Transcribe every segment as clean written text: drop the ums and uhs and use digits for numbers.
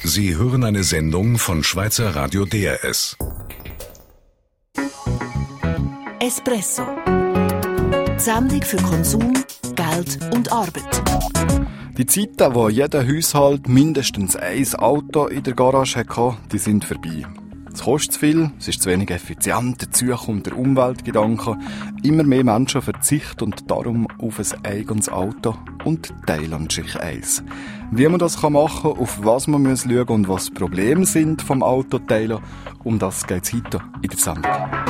Sie hören eine Sendung von Schweizer Radio DRS. Espresso. Sendung für Konsum, Geld und Arbeit. Die Zeiten, wo jeder Haushalt mindestens ein Auto in der Garage hatte, die sind vorbei. Es kostet zu viel, es ist zu wenig effizient, dazu kommt der Umweltgedanke. Immer mehr Menschen verzichten und darum auf ein eigenes Auto und teilen sich eins. Wie man das machen kann, auf was man schauen muss und was die Probleme sind vom Autoteilen, um das geht es heute in der Sendung.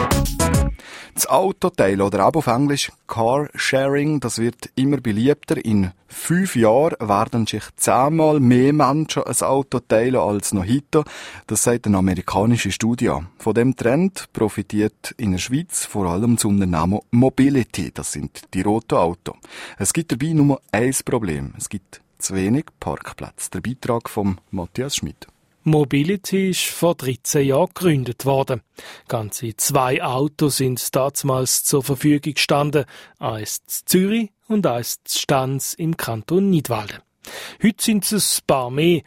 Das Autoteilen oder auch auf Englisch Carsharing, das wird immer beliebter. In 5 Jahren werden sich 10-mal mehr Menschen ein Auto teilen als noch heute. Das sagt eine amerikanische Studie. Von dem Trend profitiert in der Schweiz vor allem das Unternehmen Mobility. Das sind die roten Autos. Es gibt dabei nur ein Problem. Es gibt zu wenig Parkplätze. Der Beitrag von Matthias Schmidt. Mobility ist vor 13 Jahren gegründet worden. Ganze 2 Autos sind damals zur Verfügung gestanden. Eins in Zürich und eins in Stans im Kanton Nidwalden. Heute sind es ein paar mehr.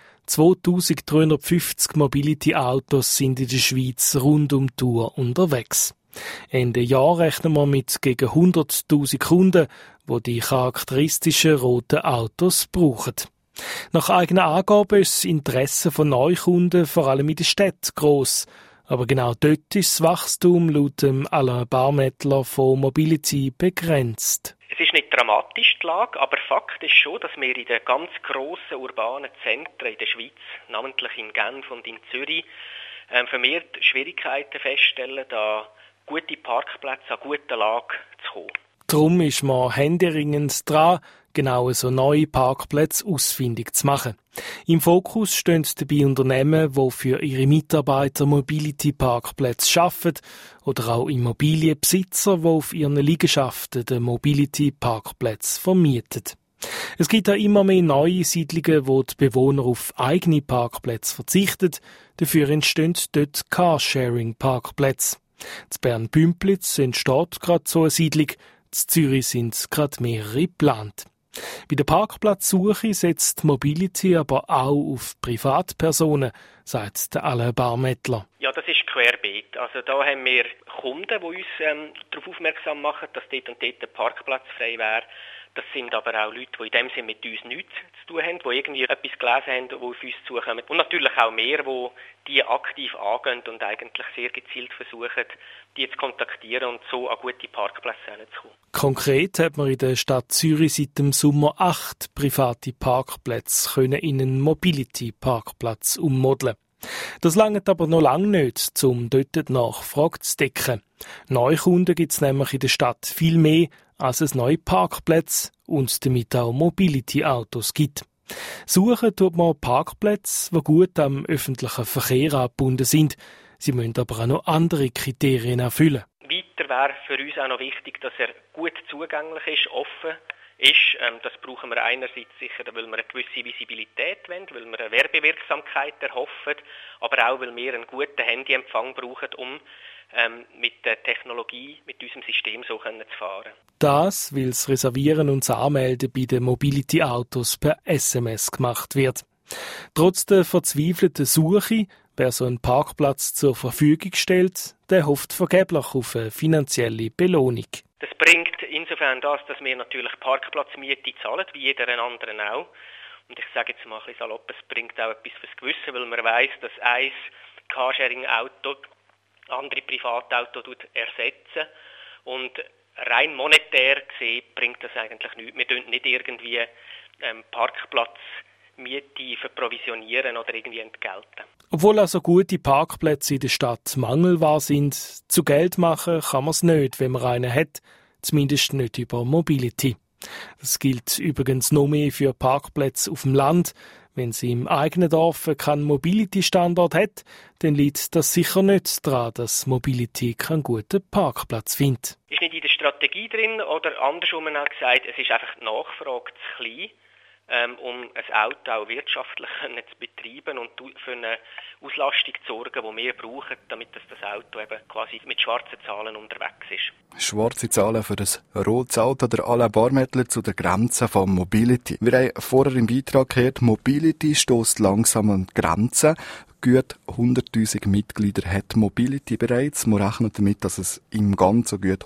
2350 Mobility-Autos sind in der Schweiz rund um die Uhr unterwegs. Ende Jahr rechnen wir mit gegen 100'000 Kunden, die charakteristischen roten Autos brauchen. Nach eigenen Angaben ist das Interesse von Neukunden vor allem in der Stadt gross. Aber genau dort ist das Wachstum laut Alain Barmettler von Mobility begrenzt. Es ist nicht dramatisch, die Lage, aber Fakt ist schon, dass wir in den ganz grossen urbanen Zentren in der Schweiz, namentlich in Genf und in Zürich, vermehrt Schwierigkeiten feststellen, da gute Parkplätze an gute Lage zu kommen. Darum ist man händeringend dran, genau so neue Parkplätze ausfindig zu machen. Im Fokus stehen dabei Unternehmen, die für ihre Mitarbeiter Mobility-Parkplätze schaffen oder auch Immobilienbesitzer, die auf ihren Liegenschaften den Mobility-Parkplätze vermieten. Es gibt auch immer mehr neue Siedlungen, wo die Bewohner auf eigene Parkplätze verzichten. Dafür entstehen dort Carsharing-Parkplätze. In Bern-Bümplitz entsteht gerade so eine Siedlung. In Zürich sind gerade mehrere geplant. Bei der Parkplatzsuche setzt Mobility aber auch auf Privatpersonen, sagt der Alain Barmettler. Ja, das ist querbeet. Also da haben wir Kunden, die uns darauf aufmerksam machen, dass dort und dort ein Parkplatz frei wäre. Das sind aber auch Leute, die in dem Sinne mit uns nichts zu tun haben, die irgendwie etwas gelesen haben, die auf uns zukommen. Und natürlich auch mehr, die aktiv angehen und eigentlich sehr gezielt versuchen, die zu kontaktieren und so an gute Parkplätze hinzukommen. Konkret hat man in der Stadt Zürich seit dem Sommer 8 private Parkplätze in einen Mobility-Parkplatz ummodeln. Das langt aber noch lange nicht, um dort die Nachfrage zu decken. Neukunden gibt es nämlich in der Stadt viel mehr, als es neue Parkplätze und damit auch Mobility-Autos gibt. Suchen tut man Parkplätze, die gut am öffentlichen Verkehr angebunden sind. Sie müssen aber auch noch andere Kriterien erfüllen. Weiter wäre für uns auch noch wichtig, dass er gut zugänglich ist, offen ist. Das brauchen wir einerseits sicher, weil wir eine gewisse Visibilität wollen, weil wir eine Werbewirksamkeit erhoffen, aber auch, weil wir einen guten Handyempfang brauchen, um mit der Technologie, mit unserem System so zu fahren. Das, weil das Reservieren und das Anmelden bei den Mobility-Autos per SMS gemacht wird. Trotz der verzweifelten Suche, wer so einen Parkplatz zur Verfügung stellt, der hofft vergeblich auf eine finanzielle Belohnung. Das bringt insofern das, dass wir natürlich Parkplatzmiete zahlen, wie jeder anderen auch. Und ich sage jetzt mal ein bisschen salopp, es bringt auch etwas fürs Gewissen, weil man weiss, dass ein Carsharing-Auto andere Privatauto ersetzen. Und rein monetär gesehen bringt das eigentlich nichts. Wir tun nicht irgendwie Parkplatzmiete verprovisionieren oder irgendwie entgelten. Obwohl also gute Parkplätze in der Stadt mangelbar sind, zu Geld machen kann man es nicht, wenn man einen hat. Zumindest nicht über Mobility. Das gilt übrigens noch mehr für Parkplätze auf dem Land. Wenn sie im eigenen Dorf keinen Mobility-Standort hat, dann liegt das sicher nicht daran, dass Mobility keinen guten Parkplatz findet. Ist nicht in der Strategie drin oder andersrum auch gesagt, es ist einfach die Nachfrage zu klein. um ein Auto auch wirtschaftlich zu betreiben und für eine Auslastung zu sorgen, die wir brauchen, damit das Auto eben quasi mit schwarzen Zahlen unterwegs ist. Schwarze Zahlen für ein rotes Auto, der Alain Barmettler zu der Grenze von Mobility. Wir haben vorher im Beitrag gehört, Mobility stösst langsam an die Grenzen. Gut 100'000 Mitglieder hat Mobility bereits. Man rechnet damit, dass es im Ganzen gut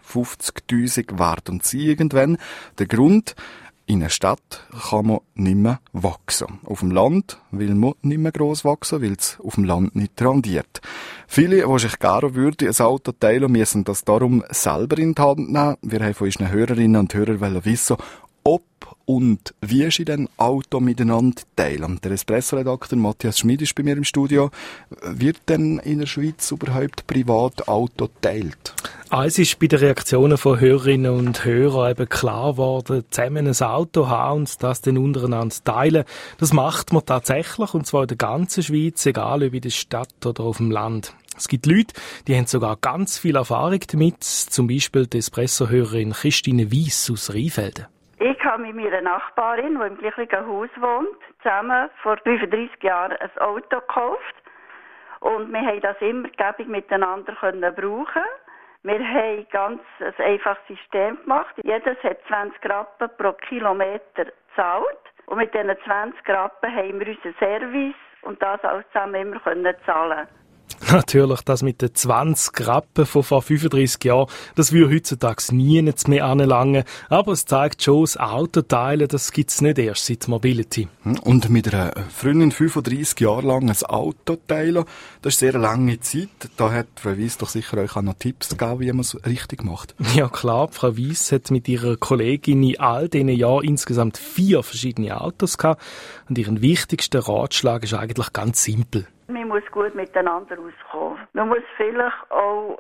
150'000 werden und sie irgendwann. Der Grund: in einer Stadt kann man nicht mehr wachsen. Auf dem Land will man nicht mehr gross wachsen, weil es auf dem Land nicht rendiert. Viele, die sich gerne würden, ein Auto teilen, müssen das darum selber in die Hand nehmen. Wir haben von unseren Hörerinnen und Hörern wissen, ob und wie sie denn Auto miteinander teilen. Der Espresso-Redakteur Matthias Schmid ist bei mir im Studio. Wird denn in der Schweiz überhaupt privat Auto geteilt? Es ist bei den Reaktionen von Hörerinnen und Hörern eben klar geworden, zusammen ein Auto haben und das dann untereinander teilen. Das macht man tatsächlich, und zwar in der ganzen Schweiz, egal ob in der Stadt oder auf dem Land. Es gibt Leute, die haben sogar ganz viel Erfahrung damit, zum Beispiel die Espresso-Hörerin Christine Weiss aus Rheinfelden. Ich habe mit meiner Nachbarin, die im gleichen Haus wohnt, zusammen vor 35 Jahren ein Auto gekauft. Und wir haben das immer gäbig miteinander brauchen. Wir haben ganz ein einfaches System gemacht. Jedes hat 20 Rappen pro Kilometer gezahlt. Und mit diesen 20 Rappen haben wir unseren Service und das alles zusammen immer zahlen. Natürlich, das mit den 20 Rappen von vor 35 Jahren, das würde heutzutage nie mehr anlangen. Aber es zeigt schon, das Autoteilen, das gibt es nicht erst seit Mobility. Und mit einer Freundin 35 Jahre lang ein Auto teilen, das ist eine sehr lange Zeit. Da hat Frau Weiss doch sicher euch auch noch Tipps gegeben, wie man es richtig macht. Ja klar, Frau Weiss hat mit ihrer Kollegin in all diesen Jahren insgesamt 4 verschiedene Autos gehabt. Und ihren wichtigsten Ratschlag ist eigentlich ganz simpel. Man muss gut miteinander auskommen. Man muss vielleicht auch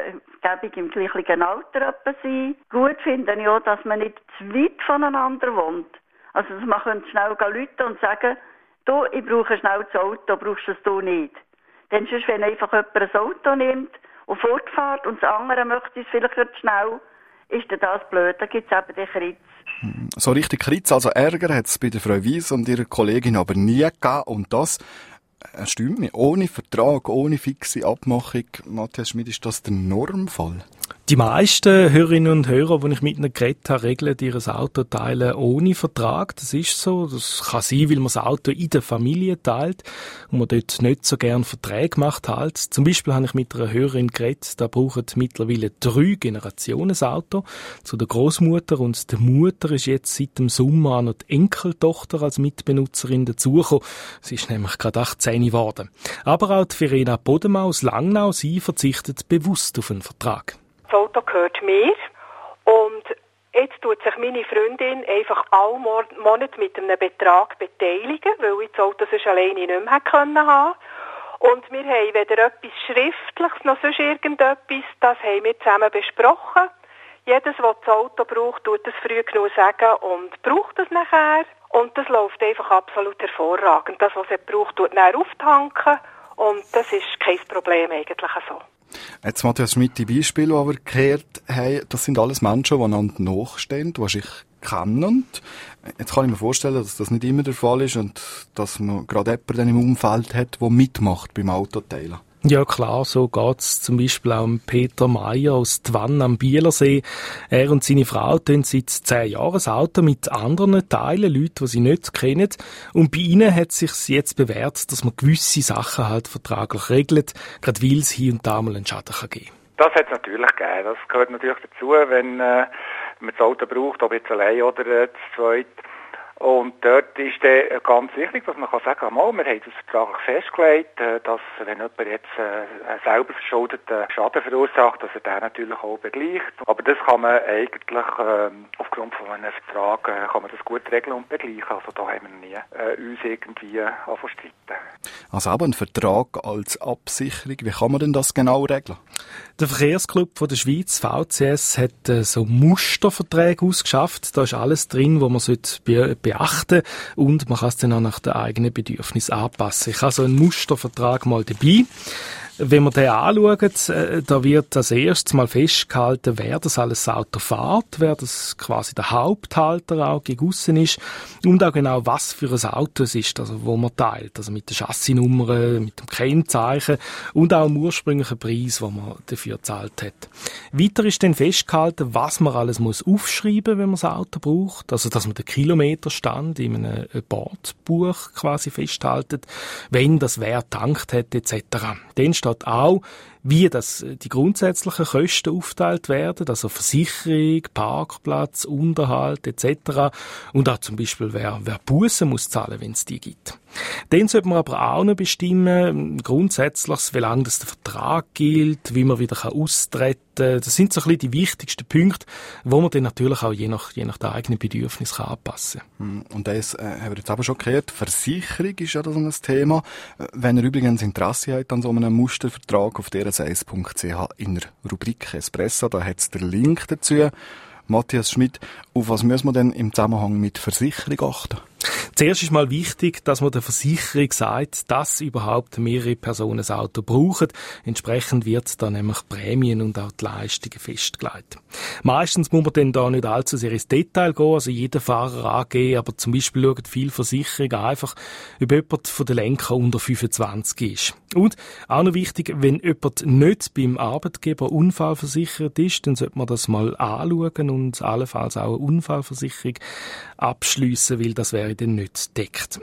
gäbig im gleichen Alter sein. Gut finde ich auch, dass man nicht zu weit voneinander wohnt. Also dass man schnell rufen und sagen, du, ich brauche schnell das Auto, brauchst du es du nicht. Denn sonst, wenn einfach jemand ein Auto nimmt und fortfährt und das andere möchte es vielleicht schnell, ist das blöd. Da gibt es eben den Kritz. So richtig Kritz, also Ärger hat es bei der Frau Weiss und ihrer Kollegin aber nie gegeben. Und das stimmt nicht. Ohne Vertrag, ohne fixe Abmachung, Matthias Schmid, ist das der Normfall? Die meisten Hörerinnen und Hörer, die ich mit ihnen geredet habe, regeln ihr Auto teilen ohne Vertrag. Das ist so. Das kann sein, weil man das Auto in der Familie teilt und man dort nicht so gerne Verträge macht halt. Zum Beispiel habe ich mit einer Hörerin geredet, da brauchen mittlerweile 3 Generationen ein Auto. Zu der Großmutter und der Mutter ist jetzt seit dem Sommer auch noch die Enkeltochter als Mitbenutzerin dazugekommen. Sie ist nämlich gerade 18 geworden. Aber auch die Verena Bodemann aus Langnau, sie verzichtet bewusst auf einen Vertrag. Das Auto gehört mir und jetzt tut sich meine Freundin einfach alle Monate mit einem Betrag beteiligen, weil ich das Auto sonst alleine nicht mehr haben können. Und wir haben weder etwas Schriftliches noch sonst irgendetwas, das haben wir zusammen besprochen. Jedes, was das Auto braucht, tut es früh genug sagen und braucht es nachher. Und das läuft einfach absolut hervorragend. Das, was es braucht, tut nachher auftanken und das ist kein Problem eigentlich so. Jetzt Matthias Schmid, die Beispiele, die wir gehört haben, das sind alles Menschen, die einander nachstehen, die sich kennen. Jetzt kann ich mir vorstellen, dass das nicht immer der Fall ist und dass man gerade jemanden im Umfeld hat, der mitmacht beim Autoteilen. Ja klar, so geht's zum Beispiel auch Peter Meier aus Twann am Bielersee. Er und seine Frau teilen seit 10 Jahren das Auto mit anderen teilen, Leuten, die sie nicht kennen. Und bei ihnen hat es sich jetzt bewährt, dass man gewisse Sachen halt vertraglich regelt, gerade weil es hier und da mal einen Schaden kann geben. Das hat es natürlich gegeben. Das gehört natürlich dazu, wenn man das Auto braucht, ob jetzt allein oder zu zweit. Und dort ist dann ganz wichtig, dass man sagen kann, wir haben das vertraglich festgelegt, dass wenn jemand jetzt einen selber verschuldeten Schaden verursacht, dass er den natürlich auch begleicht. Aber das kann man eigentlich aufgrund von einem Vertrag kann man das gut regeln und begleichen. Also da haben wir nie uns irgendwie streiten. Also aber ein Vertrag als Absicherung, wie kann man denn das genau regeln? Der Verkehrsclub von der Schweiz, VCS, hat so Musterverträge ausgeschafft. Da ist alles drin, was man beachten und man kann es dann auch nach den eigenen Bedürfnissen anpassen. Ich habe so einen Mustervertrag mal dabei. Wenn wir den anschauen, da wird als erstes mal festgehalten, wer das alles Auto fährt, wer das quasi der Haupthalter auch gegen aussen ist und auch genau, was für ein Auto es ist, also wo man teilt, also mit der Chassisnummer, mit dem Kennzeichen und auch dem ursprünglichen Preis, den man dafür gezahlt hat. Weiter ist dann festgehalten, was man alles muss aufschreiben, wenn man das Auto braucht, also dass man den Kilometerstand in einem Bordbuch quasi festhaltet, wenn das wer tankt hat etc. Dann steht auch, wie die grundsätzlichen Kosten aufteilt werden, also Versicherung, Parkplatz, Unterhalt etc. Und auch zum Beispiel, wer Bussen muss zahlen, wenn es die gibt. Dann sollte man aber auch noch bestimmen, grundsätzlich, wie lange der Vertrag gilt, wie man wieder austreten kann. Das sind so ein bisschen die wichtigsten Punkte, wo man dann natürlich auch je nach den eigenen Bedürfnissen anpassen kann. Und das haben wir jetzt aber schon gehört. Versicherung ist ja so ein Thema. Wenn ihr übrigens Interesse habt an so einem Mustervertrag, auf drs1.ch in der Rubrik Espresso, da hat es den Link dazu. Matthias Schmidt, auf was müssen wir denn im Zusammenhang mit Versicherung achten? Zuerst ist mal wichtig, dass man der Versicherung sagt, dass überhaupt mehrere Personen das Auto brauchen. Entsprechend wird dann nämlich Prämien und auch die Leistungen festgelegt. Meistens muss man dann da nicht allzu sehr ins Detail gehen, also jeder Fahrer angeben, aber zum Beispiel schauen viele Versicherungen einfach, ob jemand von den Lenkern unter 25 ist. Und auch noch wichtig, wenn jemand nicht beim Arbeitgeber unfallversichert ist, dann sollte man das mal anschauen und allenfalls auch eine Unfallversicherung abschliessen, weil das wäre dann nicht deckt.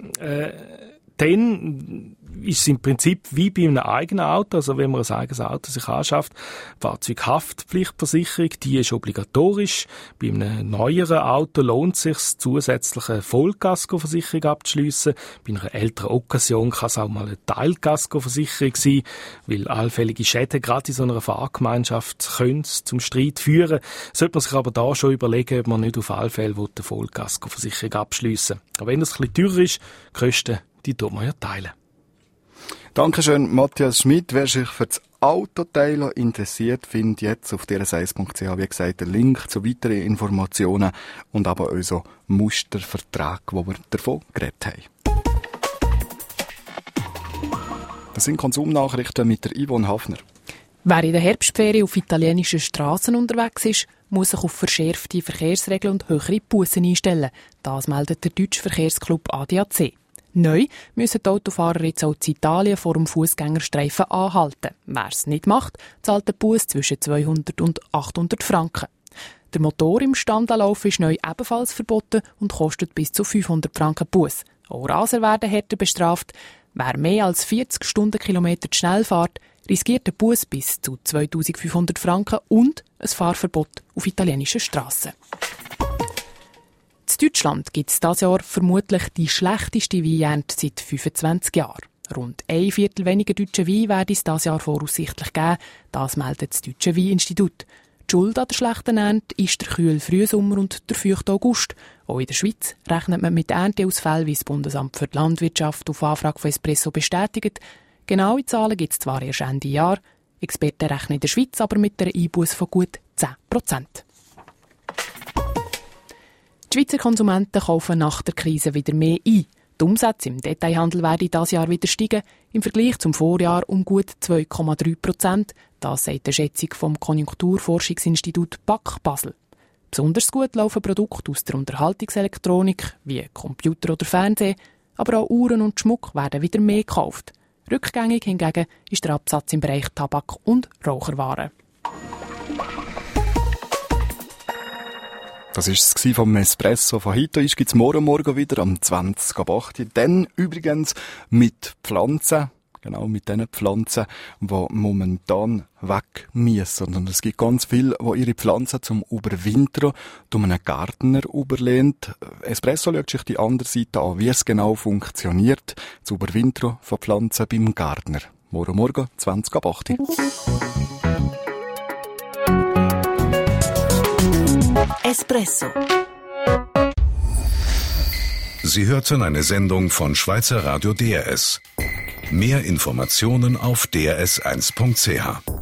Dann ist es im Prinzip wie bei einem eigenen Auto, also wenn man ein eigenes Auto sich anschafft, Fahrzeughaftpflichtversicherung, die ist obligatorisch. Bei einem neueren Auto lohnt es sich, zusätzliche Vollkaskoversicherung abzuschliessen. Bei einer älteren Occasion kann es auch mal eine Teilkaskoversicherung sein, weil allfällige Schäden gerade in so einer Fahrgemeinschaft können zum Streit führen. Sollte man sich aber da schon überlegen, ob man nicht auf alle Fälle eine Vollkaskoversicherung abschliessen will. Aber wenn das ein bisschen teurer ist, die Kosten, die tut man ja teilen. Dankeschön, Matthias Schmidt. Wer sich für das Autoteilen interessiert, findet jetzt auf drs1.ch, wie gesagt, den Link zu weiteren Informationen und aber unseren Mustervertrag, wo wir davon geredet haben. Das sind Konsumnachrichten mit der Yvonne Hafner. Wer in der Herbstferien auf italienischen Strassen unterwegs ist, muss sich auf verschärfte Verkehrsregeln und höhere Bussen einstellen. Das meldet der deutsche Verkehrsclub ADAC. Neu müssen die Autofahrer jetzt auch in Italien vor dem Fußgängerstreifen anhalten. Wer es nicht macht, zahlt den Bus zwischen 200 und 800 Franken. Der Motor im Standanlauf ist neu ebenfalls verboten und kostet bis zu 500 Franken Bus. Auch Raser werden härter bestraft. Wer mehr als 40 Stundenkilometer zu schnell fährt, riskiert den Bus bis zu 2500 Franken und ein Fahrverbot auf italienischen Strassen. In Deutschland gibt es dieses Jahr vermutlich die schlechteste Weinernte seit 25 Jahren. Rund ein Viertel weniger deutsche Wein werde es dieses Jahr voraussichtlich geben. Das meldet das Deutsche Weininstitut. Die Schuld an der schlechten Ernte ist der kühle Frühsommer und der feuchte August. Auch in der Schweiz rechnet man mit Ernteausfällen, wie das Bundesamt für die Landwirtschaft auf Anfrage von Espresso bestätigt. Genaue Zahlen gibt es zwar erst Ende Jahr. Experten rechnen in der Schweiz aber mit einer Einbusse von gut 10%. Die Schweizer Konsumenten kaufen nach der Krise wieder mehr ein. Die Umsätze im Detailhandel werden dieses Jahr wieder steigen, im Vergleich zum Vorjahr um gut 2,3%. Das sagt die Schätzung vom Konjunkturforschungsinstitut BAK Basel. Besonders gut laufen Produkte aus der Unterhaltungselektronik, wie Computer oder Fernsehen, aber auch Uhren und Schmuck werden wieder mehr gekauft. Rückgängig hingegen ist der Absatz im Bereich Tabak und Raucherwaren. Das war es vom Espresso von heute. Ist gibt's morgen wieder am 20.08. Dann übrigens mit Pflanzen, genau mit den Pflanzen, die momentan weg müssen. Und es gibt ganz viele, die ihre Pflanzen zum Überwintern durch einen Gärtner überlehnt. Espresso schaut sich die andere Seite an, wie es genau funktioniert, das Überwintern von Pflanzen beim Gärtner. Morgen 20.08. Espresso. Sie hörten eine Sendung von Schweizer Radio DRS. Mehr Informationen auf drs1.ch.